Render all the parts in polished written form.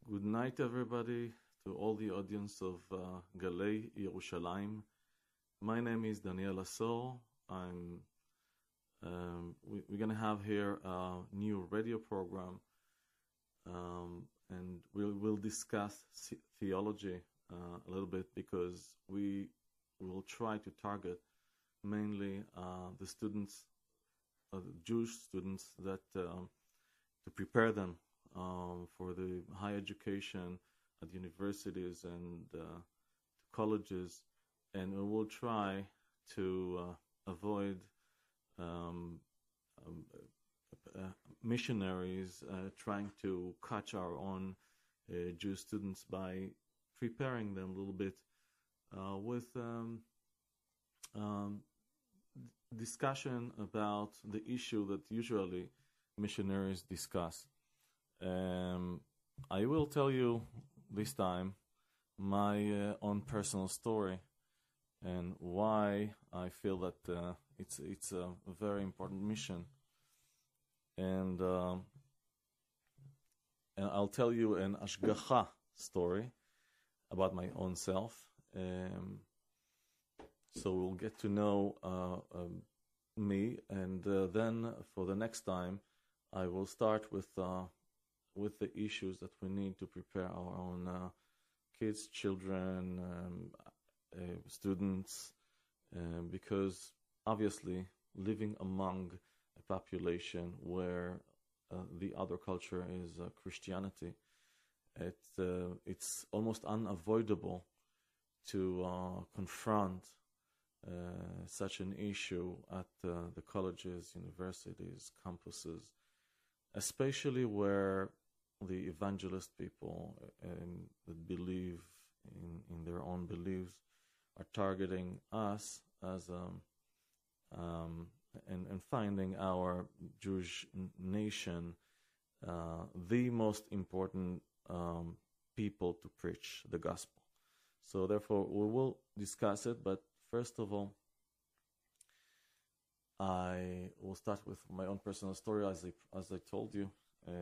Good night, everybody, to all the audience of Galei Yerushalayim. My name is Daniel Asor. We're going to have here a new radio program, and we'll discuss theology a little bit, because we will try to target mainly the students, the Jewish students, that to prepare them for the higher education at universities and colleges, and we will try to avoid missionaries trying to catch our own Jewish students by preparing them a little bit with discussion about the issue that usually missionaries discuss. I will tell you this time my own personal story and why I feel that it's a very important mission. And I'll tell you an Ashgacha story about my own self. So we'll get to know me, and then for the next time, I will start with the issues that we need to prepare our own kids, children, students, because obviously living among a population where the other culture is Christianity, it's almost unavoidable to confront such an issue at the colleges, universities, campuses, especially where the evangelist people that believe in their own beliefs are targeting us as and finding our Jewish nation the most important people to preach the gospel. So therefore we will discuss it, but first of all, I will start with my own personal story, as I told you.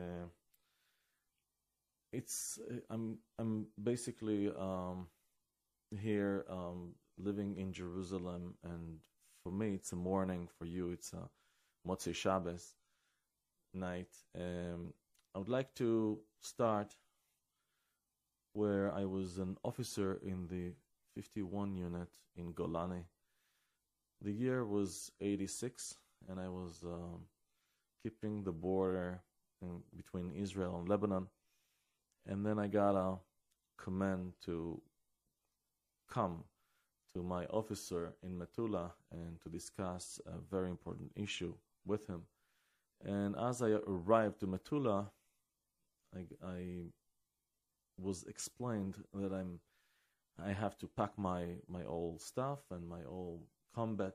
I'm basically here living in Jerusalem, and for me it's a morning. For you, it's a Motzei Shabbos night. I would like to start where I was an officer in the 51 unit in Golani. The year was 86, and I was keeping the border between Israel and Lebanon. And then I got a command to come to my officer in Metula and to discuss a very important issue with him. And as I arrived to Metula, I was explained that I have to pack my old stuff and my old combat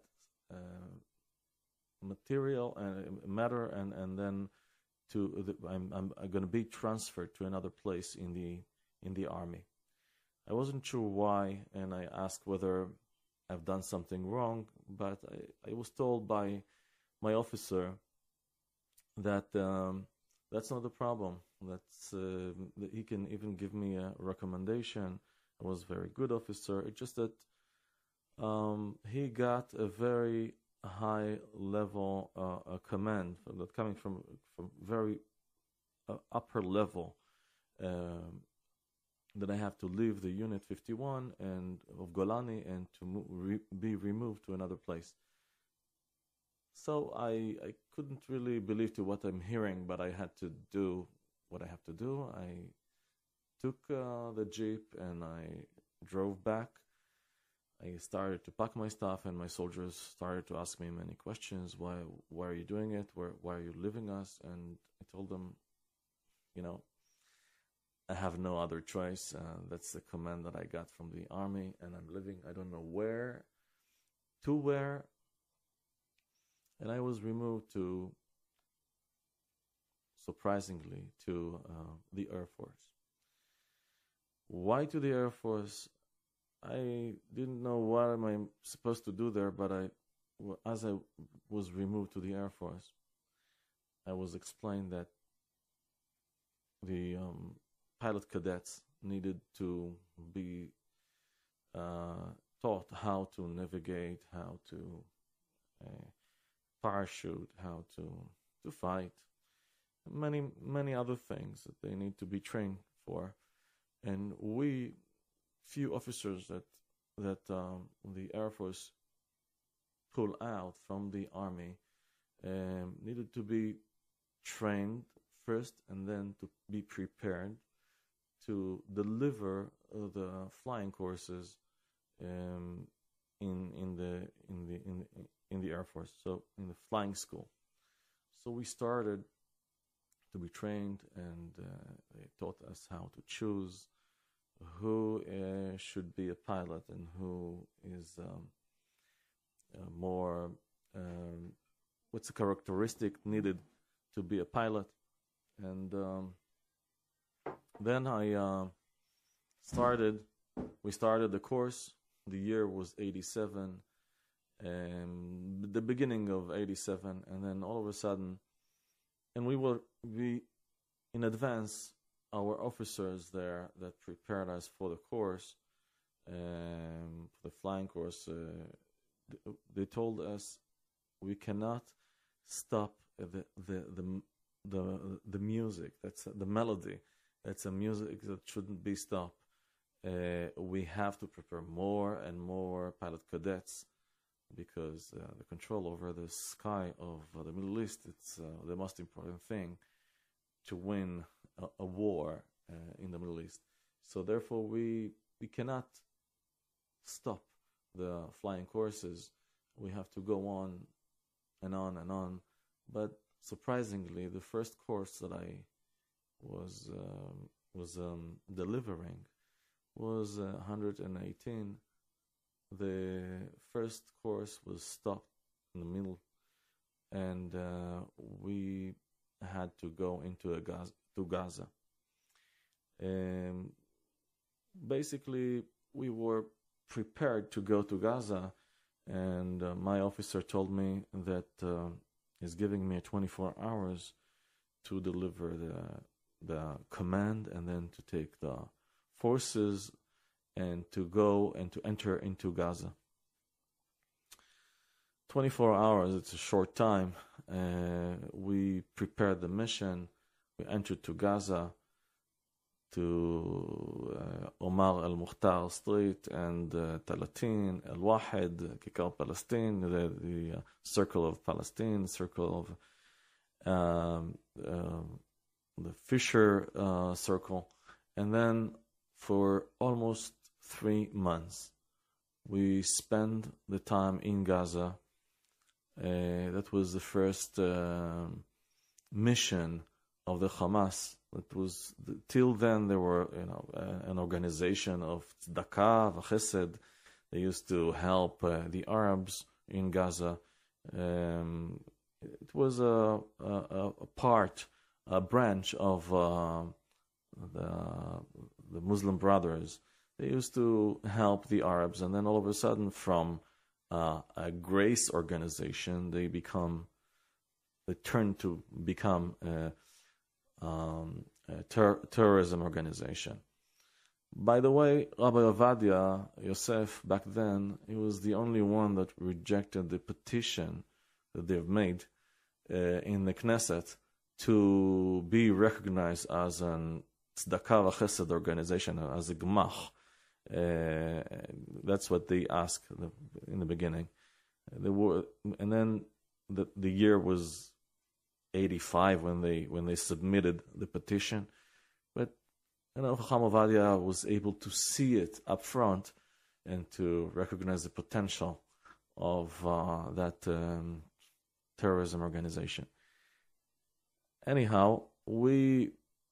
material and matter, and then I'm going to be transferred to another place in the army. I wasn't sure why, and I asked whether I've done something wrong, but I was told by my officer that that's not the problem. That he can even give me a recommendation. I was a very good officer. It's just that he got a very high level command that coming from very upper level, that I have to leave the unit 51 and of Golani and to be removed to another place. So I couldn't really believe to what I'm hearing, but I had to do what I have to do. I took the jeep and I drove back. I started to pack my stuff, and my soldiers started to ask me many questions. Why are you doing it? Why are you leaving us? And I told them, I have no other choice. That's the command that I got from the army, and I'm living, I don't know where, to where. And I was removed surprisingly, to the Air Force. Why to the Air Force? I didn't know what am I supposed to do there, but as I was removed to the Air Force, I was explained that the pilot cadets needed to be taught how to navigate, how to parachute, how to fight, many other things that they need to be trained for. And few officers that the Air Force pull out from the Army needed to be trained first and then to be prepared to deliver the flying courses in the Air Force, so in the flying school. So we started to be trained, and they taught us how to choose who should be a pilot and who is more what's the characteristic needed to be a pilot. And then we started the course. The year was 87, the beginning of 87, and then all of a sudden, and we in advance, our officers there that prepared us for the course, the flying course, they told us we cannot stop the music. That's the melody. That's a music that shouldn't be stopped. We have to prepare more and more pilot cadets, because the control over the sky of the Middle East, it's the most important thing to win a war in the Middle East. So therefore we cannot stop the flying courses. We have to go on and on and on. But surprisingly, the first course that I was delivering was 118. The first course was stopped in the middle, and we had to go into Gaza. Basically, we were prepared to go to Gaza, and my officer told me that he's giving me 24 hours to deliver the command, and then to take the forces and to go and to enter into Gaza. 24 hours, it's a short time. We prepared the mission. We entered to Gaza, to Omar al-Mukhtar Street and Talatin, Al-Wahed, Kikar Palestine, the Circle of Palestine, Circle of the Fisher Circle. And then for almost 3 months, we spent the time in Gaza. That was the first mission of the Hamas. It was till then they were, an organization of tzedakah, v'chesed. They used to help the Arabs in Gaza. It was a branch of the Muslim Brothers. They used to help the Arabs, and then all of a sudden, from a grace organization, they turned to become a terrorism organization. By the way, Rabbi Ovadia Yosef, back then, he was the only one that rejected the petition that they've made in the Knesset to be recognized as an tzedakah v'chesed organization, as a gemach. That's what they asked in the beginning. And then the year was 85 when they submitted the petition. But Chacham Ovadia was able to see it up front and to recognize the potential of that terrorism organization. Anyhow, we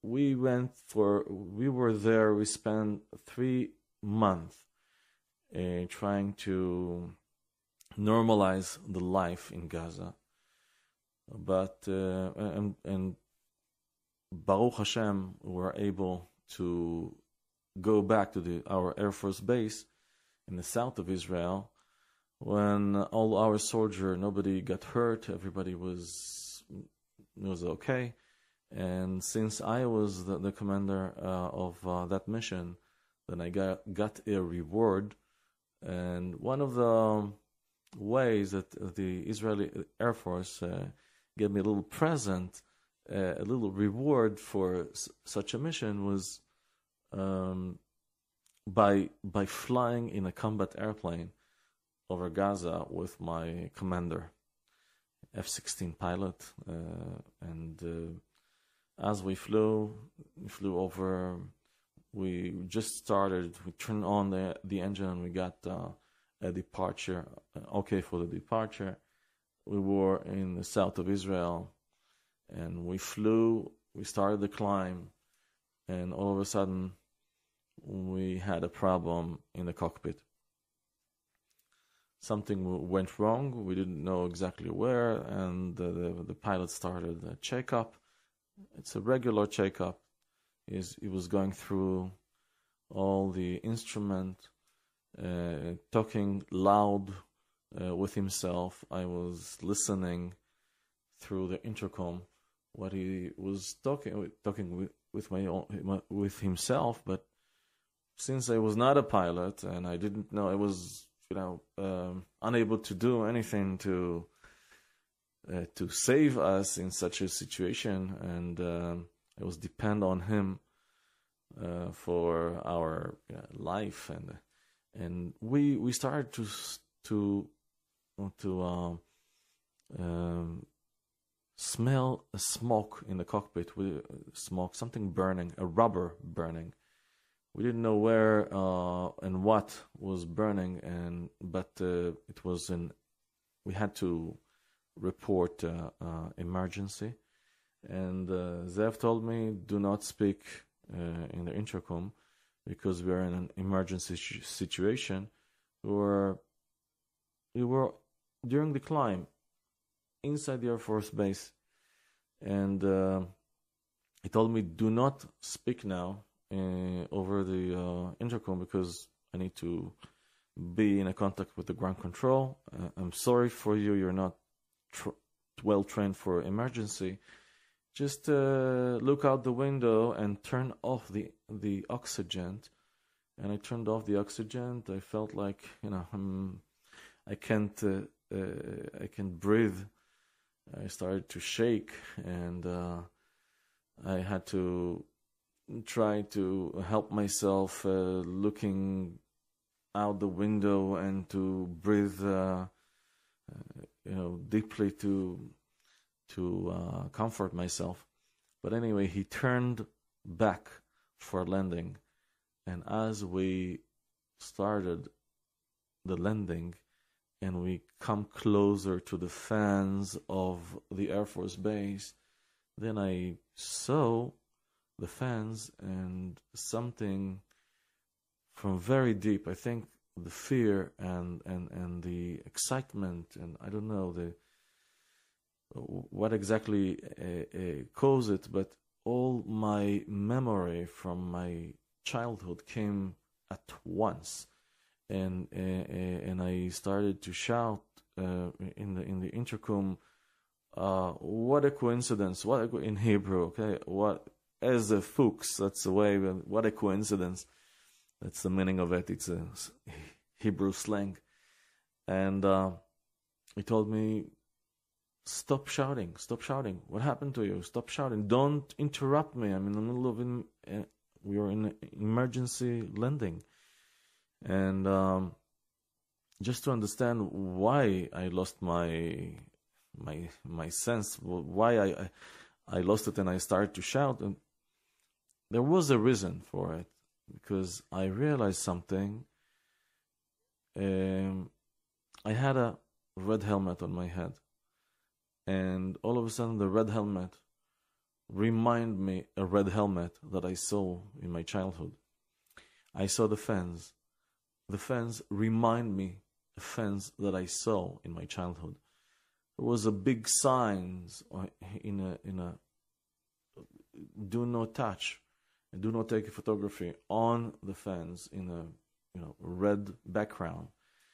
were there. We spent 3 months trying to normalize the life in Gaza. But and Baruch Hashem, we were able to go back to our Air Force base in the south of Israel when all our soldiers, nobody got hurt, everybody was okay, And since I was the commander of that mission, then I got a reward. And one of the ways that the Israeli Air Force gave me a little present, a little reward for such a mission was by flying in a combat airplane over Gaza with my commander, F-16 pilot, and as we flew over. We just started. We turned on the engine, and we got a departure. Okay for the departure. We were in the south of Israel, and we flew. We started the climb, and all of a sudden, we had a problem in the cockpit. Something went wrong. We didn't know exactly where, and the pilot started a checkup. It's a regular checkup. He was going through all the instrument, talking loud with himself. I was listening through the intercom what he was talking with himself. But since I was not a pilot and I didn't know, I was unable to do anything to save us in such a situation, and I was depend on him for our life, and we started to smell a smoke in the cockpit, with smoke, something burning, a rubber burning. We didn't know where and what was burning, but it was we had to report emergency. And Zev told me, do not speak in the intercom because we are in an emergency situation. We were during the climb inside the Air Force Base, and he told me, do not speak now over the intercom because I need to be in a contact with the ground control. I'm sorry for you. You're not well trained for emergency. Just look out the window and turn off the oxygen. And I turned off the oxygen. I felt like I can't breathe. I started to shake, and I had to try to help myself, looking out the window and to breathe, deeply to comfort myself. But anyway, he turned back for landing, and as we started the landing and we come closer to the fans of the Air Force Base, then I saw the fans and something from very deep, I think the fear and the excitement, and I don't know what exactly caused it, but all my memory from my childhood came at once, and I started to shout in the intercom, what a coincidence! In Hebrew, okay, what as a fuchs, that's the way. What a coincidence! That's the meaning of it. It's a Hebrew slang, and he told me, stop shouting. What happened to you? Stop shouting. Don't interrupt me. I'm in the middle of we were in emergency landing. And just to understand why I lost my sense, why I lost it and I started to shout, and there was a reason for it, because I realized something. I had a red helmet on my head, and all of a sudden the red helmet reminded me a red helmet that I saw in my childhood. I saw the fence. The fence remind me a fence that I saw in my childhood. There was a big sign in a do not touch, do not take a photography on the fence in a red background,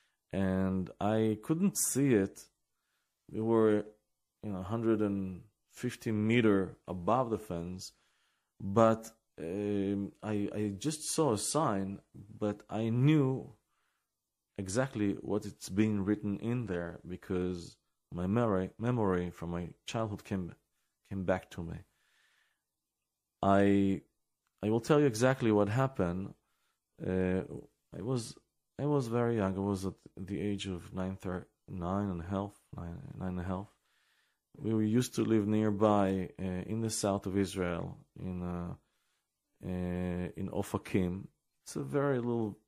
and I couldn't see it. We were 150 50 meter above the fence, but I just saw a sign, but I knew exactly what it's being written in there because my memory from my childhood came back to me. I will tell you exactly what happened. I was very young. I was at the age of nine and a half. We used to live nearby in the south of Israel, in Ofakim. It's a very little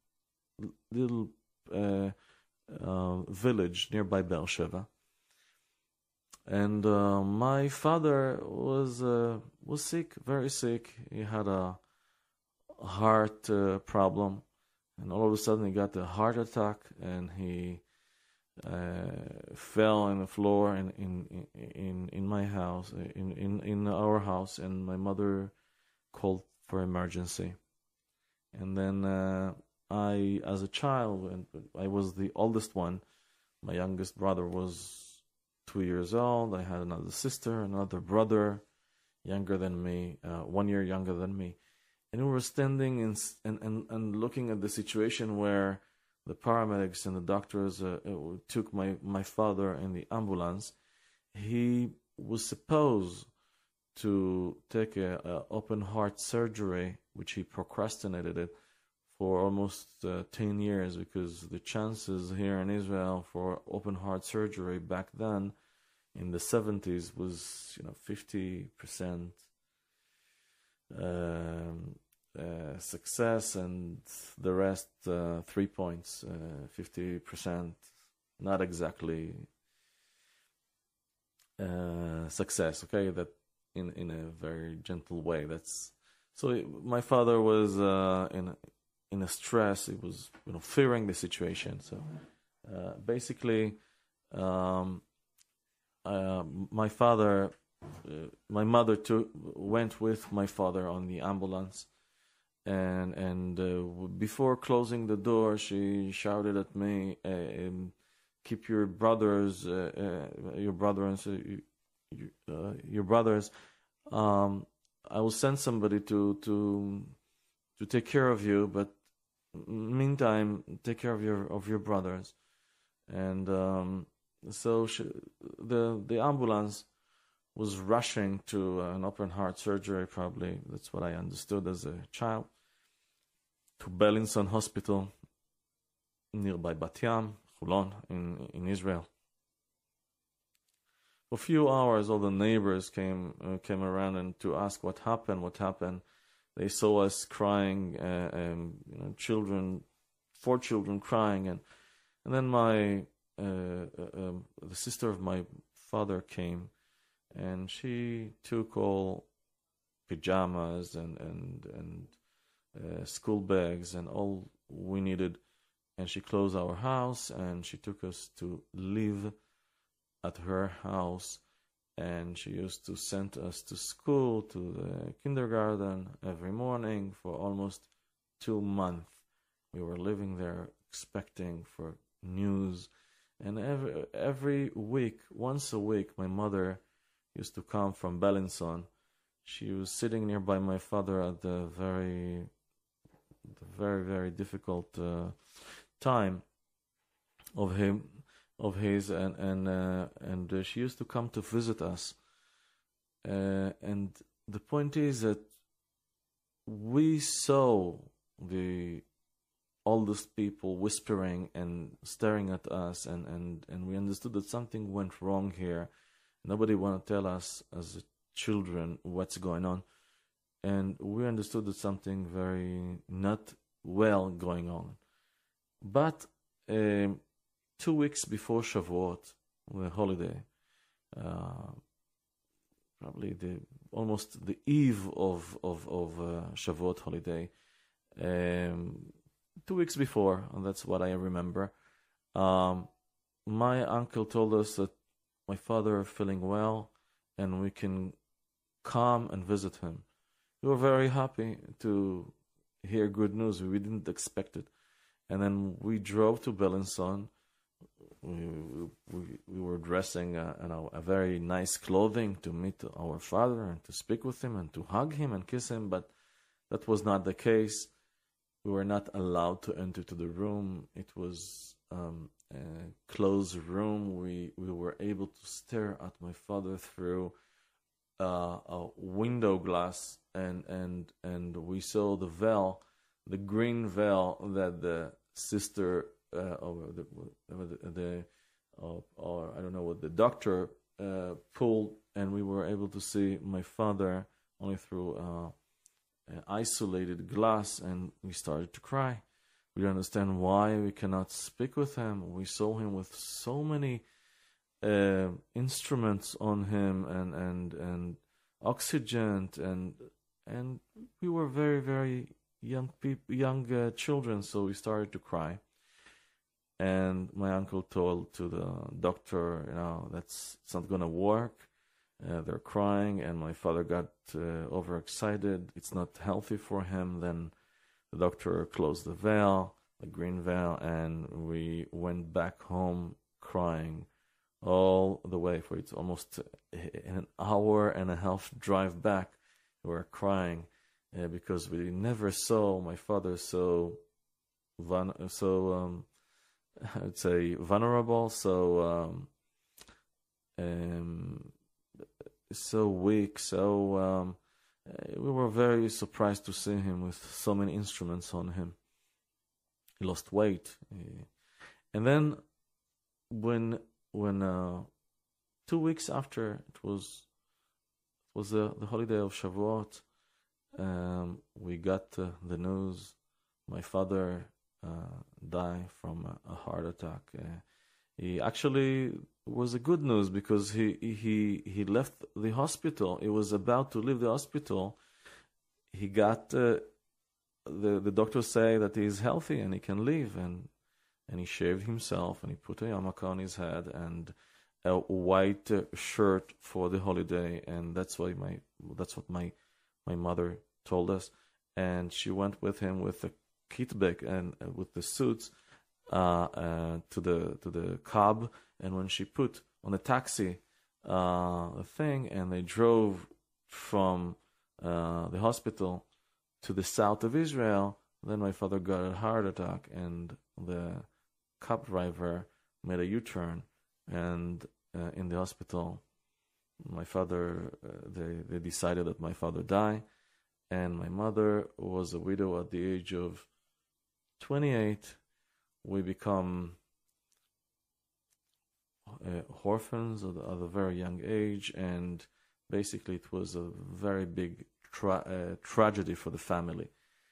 village nearby Beersheba. And my father was sick, very sick. He had a heart problem, and all of a sudden he got a heart attack, and he fell on the floor in my house, in our house, and my mother called for emergency. And then I, as a child, and I was the oldest one. My youngest brother was 2 years old. I had another sister, another brother, younger than me, 1 year younger than me. And we were standing and looking at the situation where the paramedics and the doctors took my father in the ambulance. He was supposed to take a open heart surgery, which he procrastinated it for almost 10 years, because the chances here in Israel for open heart surgery back then in the 70s was 50% success, and the rest 3 points, 50% not exactly success. Okay, that in a very gentle way. That's so. My father was in a stress. He was fearing the situation. So basically, my mother went with my father on the ambulance, and before closing the door, she shouted at me, "Keep your brothers, your brothers. I will send somebody to take care of you, but meantime, take care of your brothers." And so the ambulance was rushing to an open heart surgery, probably, that's what I understood as a child, to Beilinson Hospital nearby Bat Yam, Holon, in Israel. For a few hours, all the neighbors came around and to ask what happened. They saw us crying, children, 4 children crying, and then the sister of my father came, and she took all pajamas and school bags and all we needed, and she closed our house, and she took us to live at her house, and she used to send us to school, to the kindergarten every morning for almost 2 months. We were living there expecting for news, and every week, once a week, my mother used to come from Beilinson. She was sitting nearby my father at the very, very difficult time of his, and she used to come to visit us. And the point is that we saw the oldest people whispering and staring at us, and we understood that something went wrong here. Nobody wanted to tell us as children what's going on, and we understood that something very not well going on. But 2 weeks before Shavuot, the holiday, probably almost the eve of Shavuot holiday, 2 weeks before, and that's what I remember, my uncle told us that my father feeling well and we can come and visit him. We were very happy to hear good news. We didn't expect it. And then we drove to Beilinson we were dressing a very nice clothing to meet our father and to speak with him and to hug him and kiss him, but that was not the case. We were not allowed to enter to the room. It was a closed room. We were able to stare at my father through a window glass, and we saw the veil, the green veil that the sister or I don't know what the doctor pulled, and we were able to see my father only through isolated glass, and we started to cry. We didn't understand why we cannot speak with him. We saw him with so many instruments on him and oxygen, and we were very, very young children, so we started to cry. And my uncle told to the doctor, it's not gonna work. They're crying, and my father got overexcited. It's not healthy for him. Then the doctor closed the veil, the green veil, and we went back home crying all the way. For it's almost an hour and a half drive back. We were crying because we never saw my father so I would say vulnerable, so weak, we were very surprised to see him with so many instruments on him. He lost weight, and then when 2 weeks after it was the holiday of Shavuot, we got the news my father died from a heart attack. He actually was a good news because he left the hospital. He was about to leave the hospital. He got the doctors say that he is healthy and he can leave, and he shaved himself and he put a yarmulke on his head and a white shirt for the holiday, and that's what my mother told us. And she went with him with the kitbek and with the suits to the cab, and when she put on the taxi the thing, and they drove from the hospital to the south of Israel, then my father got a heart attack, and the cab driver made a U-turn, and in the hospital, my father they decided that my father died, and my mother was a widow at the age of 28. We become orphans at a very young age, and basically it was a very big tragedy for the family.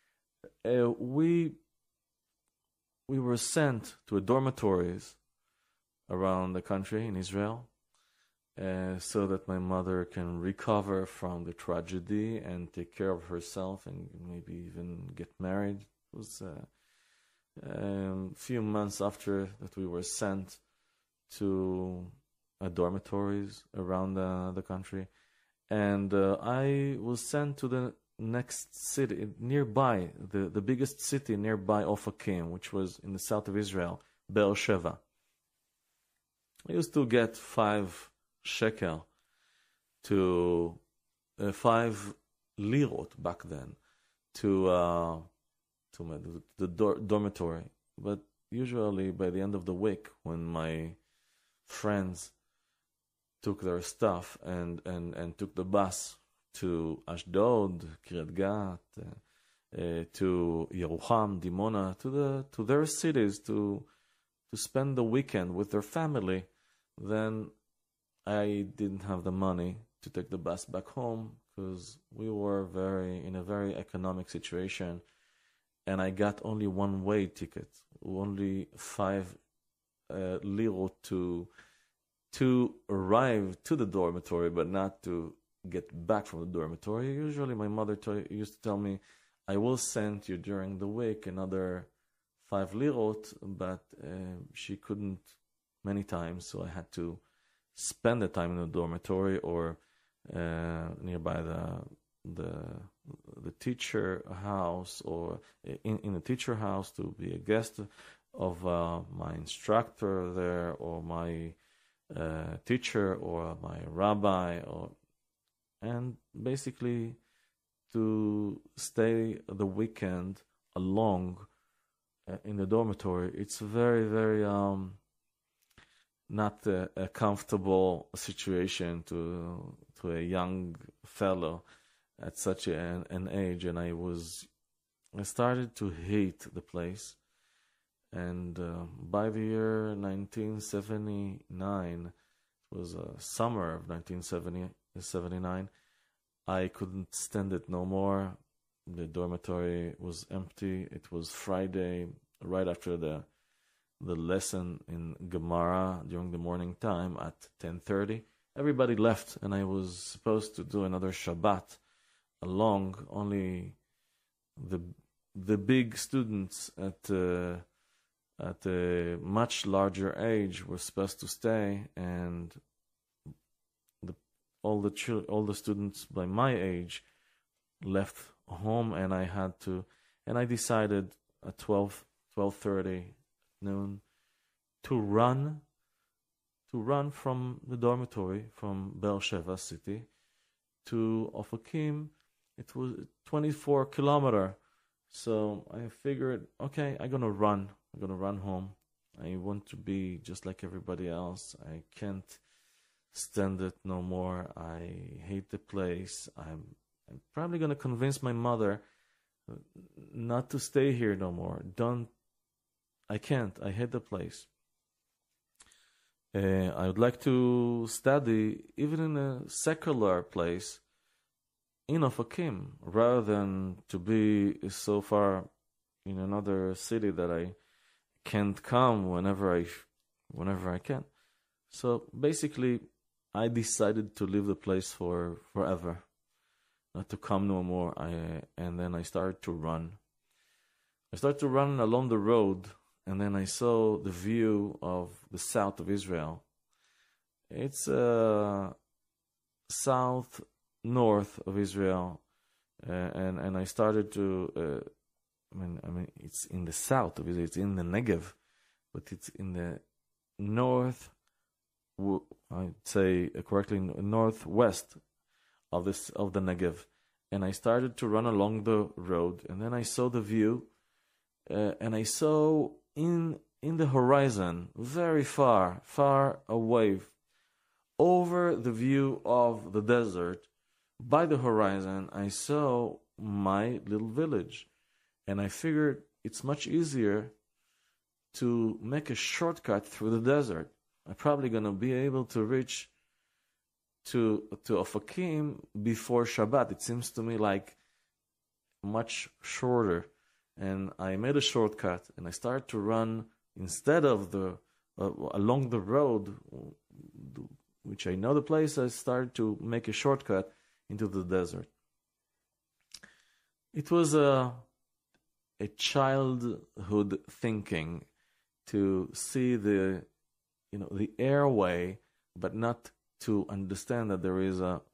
We were sent to dormitories around the country in Israel, so that my mother can recover from the tragedy and take care of herself and maybe even get married. It was a few months after that we were sent to dormitories around the country, and I was sent to the next city nearby, the biggest city nearby Ofakim, which was in the south of Israel, Be'er Sheva. I used to get 5 shekel to 5 lirot back then to the dormitory. But usually by the end of the week, when my friends took their stuff and took the bus to Ashdod, Kiryat Gat, to Yerucham, Dimona, to their cities to spend the weekend with their family, then I didn't have the money to take the bus back home because we were in a very economic situation, and I got only one-way ticket, only 5 lirot to arrive to the dormitory, but not to get back from the dormitory. Usually my mother used to tell me, I will send you during the week another 5 lirot, but she couldn't many times, so I had to spend the time in the dormitory or nearby the teacher house, or in the teacher house to be a guest of my instructor there, or my teacher, or my rabbi, and basically to stay the weekend along in the dormitory. It's very, very not a comfortable situation to a young fellow at such an age, and I started to hate the place. And by the year 1979, it was summer of 1979, I couldn't stand it no more. The dormitory was empty. It was Friday, right after the lesson in Gemara during the morning time at 10:30. Everybody left, and I was supposed to do another Shabbat along. Only the big students at a much larger age were supposed to stay, and all the students by my age left home, and I decided at 12:30 noon to run from the dormitory from Beersheba city to Ofakim. It was 24 kilometers. So I figured, okay, I'm gonna run home. I want to be just like everybody else. I can't stand it no more. I hate the place. I'm probably gonna convince my mother not to stay here no more. I can't. I hate the place. I would like to study even in a secular place in Ofakim, rather than to be so far in another city that I can't come whenever I can. So basically, I decided to leave the place forever, not to come no more. And then I started to run. I started to run along the road, and then I saw the view of the south of Israel. It's south north of Israel, and I started to. I mean, it's in the south of Israel. It's in the Negev, but it's in the north. I'd say correctly, northwest of the Negev. And I started to run along the road, and then I saw the view, and I saw in the horizon, very far away, over the view of the desert, by the horizon, I saw my little village. And I figured it's much easier to make a shortcut through the desert. I'm probably going to be able to reach to Ofakim before Shabbat. It seems to me like much shorter. And I made a shortcut, and I started to run instead of along the road, which I know the place. I started to make a shortcut into the desert. It was a childhood thinking to see the airway, but not to understand that there is a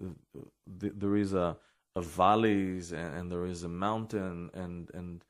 valleys, and there is a mountain, and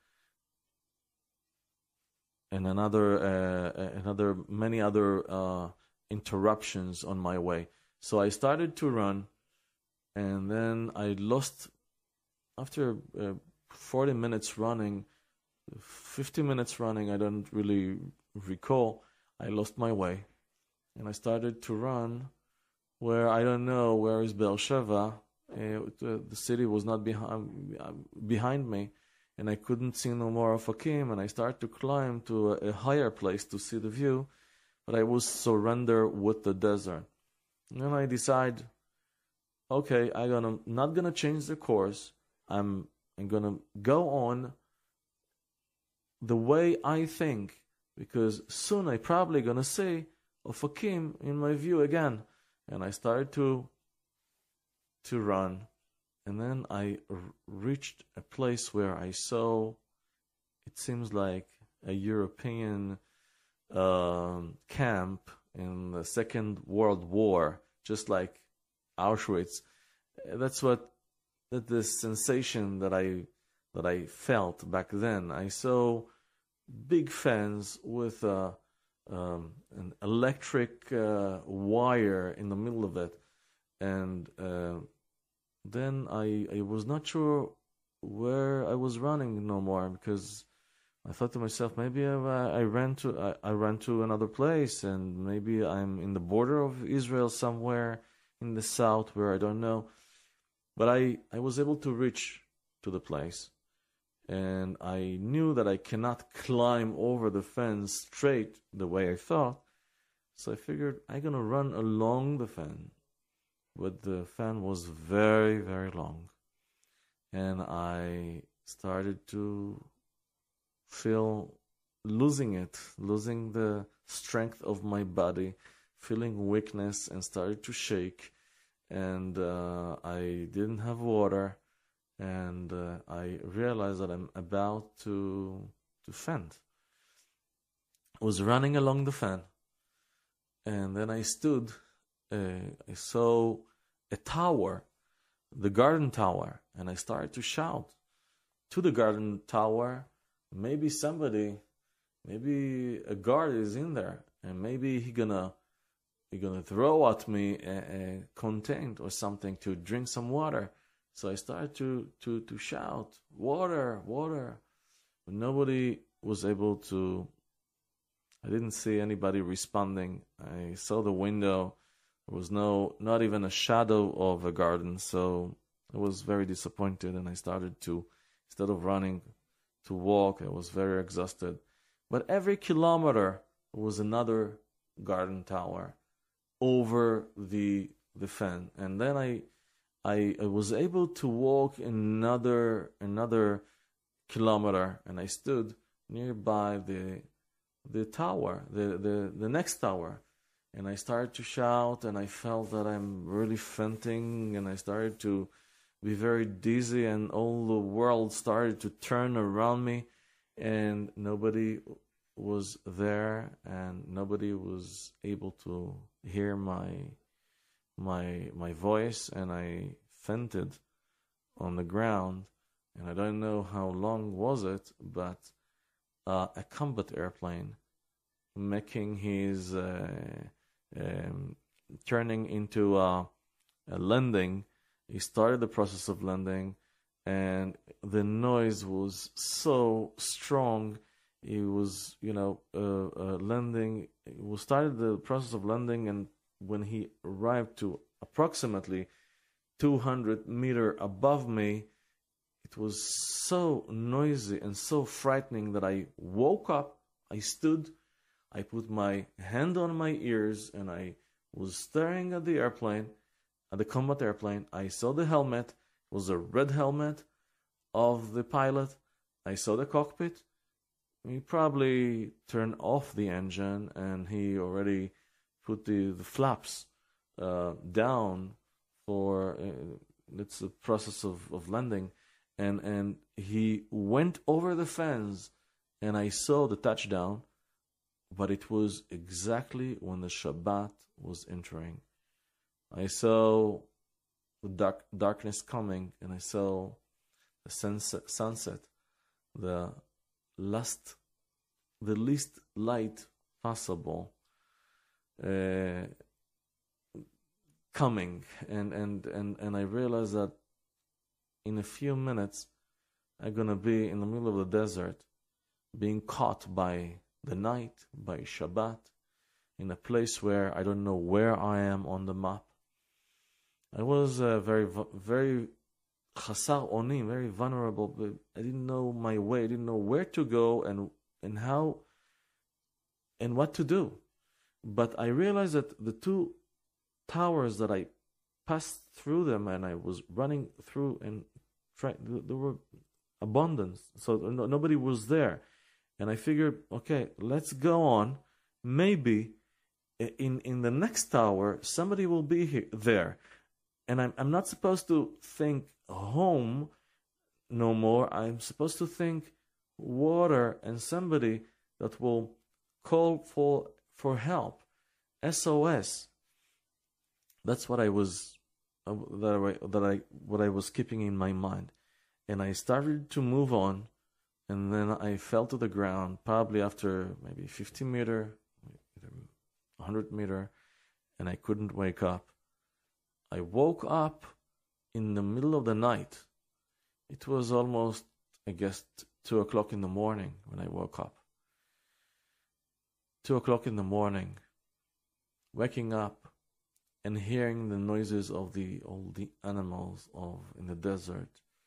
another many other interruptions on my way. So I started to run, and then I lost after 40 minutes running, 50 minutes running, I don't really recall, I lost my way. And I started to run where I don't know where is Beersheba. The city was not behind me, and I couldn't see no more of Ofakim, and I started to climb to a higher place to see the view, but I was surrender with the desert. And then I decide, okay, not gonna change the course. I'm going to go on the way I think, because soon I probably going to see Ofakim in my view again. And I started to run. And then I reached a place where I saw, it seems like a European camp in the Second World War, just like Auschwitz. That's the sensation that I felt back then. I saw big fence with an electric wire in the middle of it, and then I was not sure where I was running no more, because I thought to myself, maybe I ran to another place, and maybe I'm in the border of Israel somewhere in the south where I don't know. But I was able to reach to the place, and I knew that I cannot climb over the fence straight the way I thought. So I figured I'm gonna run along the fence, but the fence was very, very long, and I started to feel losing the strength of my body, feeling weakness, and started to shake. And I didn't have water, and I realized that I'm about to faint. I was running along the fan, and then I stood. I saw a tower, the garden tower, and I started to shout to the garden tower. Maybe a guard is in there, and maybe he gonna throw at me a container or something to drink some water. So I started to shout, water, water. But nobody was able to. I didn't see anybody responding. I saw the window. There was not even a shadow of a garden. So I was very disappointed, and I started to, instead of running, to walk. I was very exhausted. But every kilometer was another garden tower over the fen. And then I was able to walk another kilometer, and I stood nearby the tower, the next tower, and I started to shout, and I felt that I'm really fainting, and I started to be very dizzy, and all the world started to turn around me, and nobody was there, and nobody was able to hear my voice, and I fainted on the ground. And I don't know how long was it, but a combat airplane making his turning into a landing. He started the process of landing, and the noise was so strong. He was, landing. We started the process of landing, and when he arrived to approximately 200 meters above me, it was so noisy and so frightening that I woke up. I stood. I put my hand on my ears, and I was staring at the airplane, at the combat airplane. I saw the helmet. It was a red helmet of the pilot. I saw the cockpit. He probably turned off the engine, and he already put the flaps down for it's a process of landing, and he went over the fence, and I saw the touchdown, but it was exactly when the Shabbat was entering. I saw the darkness coming, and I saw the sunset, the least light possible coming, and I realized that in a few minutes I'm gonna be in the middle of the desert, being caught by the night, by Shabbat, in a place where I don't know where I am on the map. I was very chasar onim, very vulnerable, but I didn't know my way. I didn't know where to go and how and what to do. But I realized that the two towers that I passed through them, and I was running through, and there were abundance, so nobody was there. And I figured, okay, let's go on. Maybe in the next tower somebody will be there, and I'm not supposed to think home no more. I'm supposed to think water and somebody that will call for help, SOS. That's what I was what I was keeping in my mind, and I started to move on, and then I fell to the ground, probably after maybe 50 meter, 100 meter, and I couldn't wake up. I woke up in the middle of the night. It was almost, I guess, 2 o'clock in the morning when I woke up. 2 o'clock in the morning, waking up and hearing the noises of all the animals in the desert.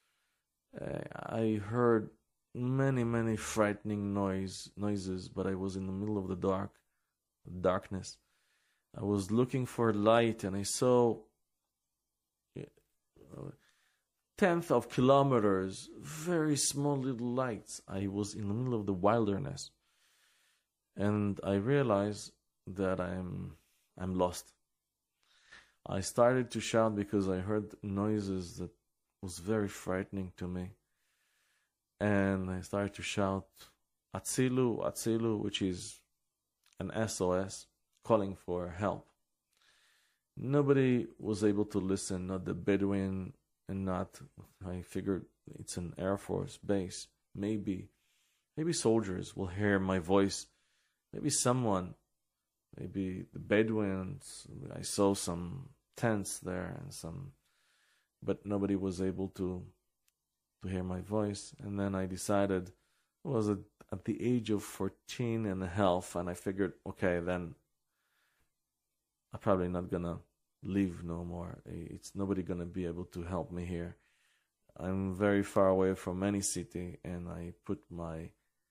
I heard many frightening noises, but I was in the middle of the darkness. I was looking for light, and I saw tenth of kilometers, very small little lights. I was in the middle of the wilderness, and I realized that I'm lost. I started to shout because I heard noises that was very frightening to me. And I started to shout, Atzilu, Atzilu, which is an SOS, calling for help. Nobody was able to listen, not the Bedouin, and not, I figured it's an Air Force base. Maybe soldiers will hear my voice. Maybe someone, maybe the Bedouins. I saw some tents there but nobody was able to hear my voice. And then I decided, it was at the age of 14 and a half, and I figured, okay, then I'm probably not gonna live no more. It's nobody gonna be able to help me here. I'm very far away from any city, and I put my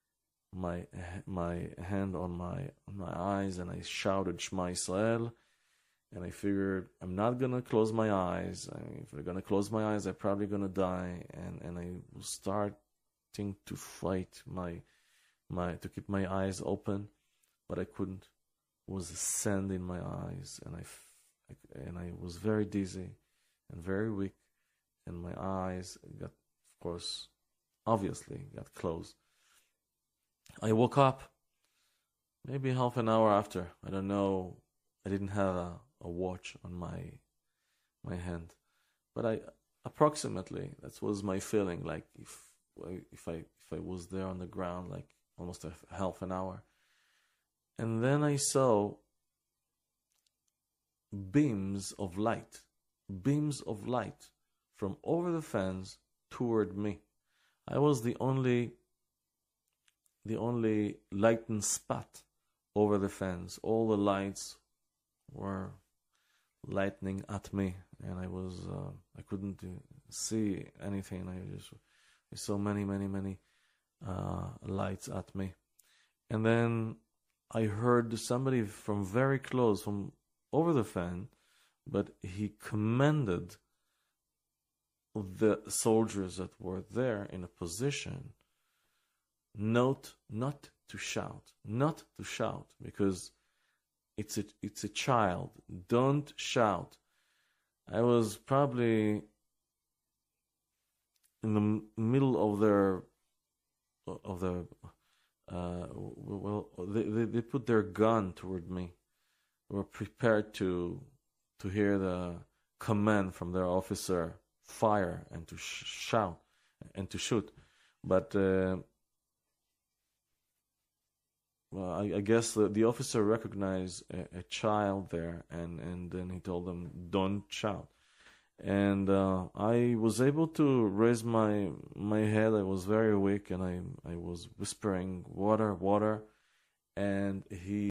hand on my eyes, and I shouted Shema Israel. And I figured I'm not gonna close my eyes. If I'm gonna close my eyes, I'm probably gonna die. And I was starting to fight to keep my eyes open, but I couldn't. It was sand in my eyes, and I was very dizzy and very weak, and my eyes got, of course, obviously got closed. I woke up maybe half an hour after. I don't know. I didn't have a watch on my hand, but I approximately, that was my feeling, like if I was there on the ground, like almost a half an hour. And then I saw beams of light from over the fence toward me. I was the only lightened spot over the fence. All the lights were lightning at me, and I couldn't see anything. I saw many lights at me. And then I heard somebody from very close, from over the fan, but he commanded the soldiers that were there in a position not to shout, because it's a child. Don't shout. I was probably in the middle of they put their gun toward me. They were prepared to hear the command from their officer, fire, and to shout and to shoot. But I guess the officer recognized a child there, and then he told them, don't shout. And I was able to raise my head. I was very weak, and I was whispering, water, water. And he